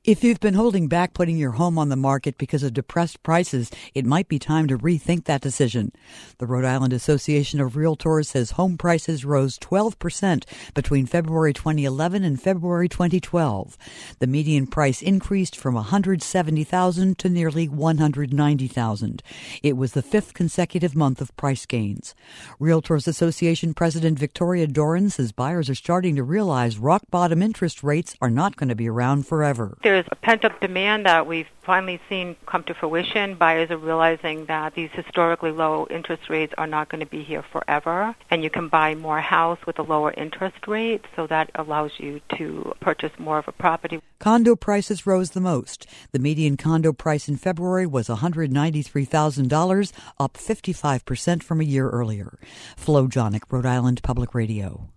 If you've been holding back putting your home on the market because of depressed prices, it might be time to rethink that decision. The Rhode Island Association of Realtors says home prices rose 12% between February 2011 and February 2012. The median price increased from $170,000 to nearly $190,000. It was the fifth consecutive month of price gains. Realtors Association President Victoria Doran says buyers are starting to realize rock-bottom interest rates are not going to be around forever. There's a pent-up demand that we've finally seen come to fruition. Buyers are realizing that these historically low interest rates are not going to be here forever, and you can buy more house with a lower interest rate, so that allows you to purchase more of a property. Condo prices rose the most. The median condo price in February was $193,000, up 55% from a year earlier. Flo Jonick, Rhode Island Public Radio.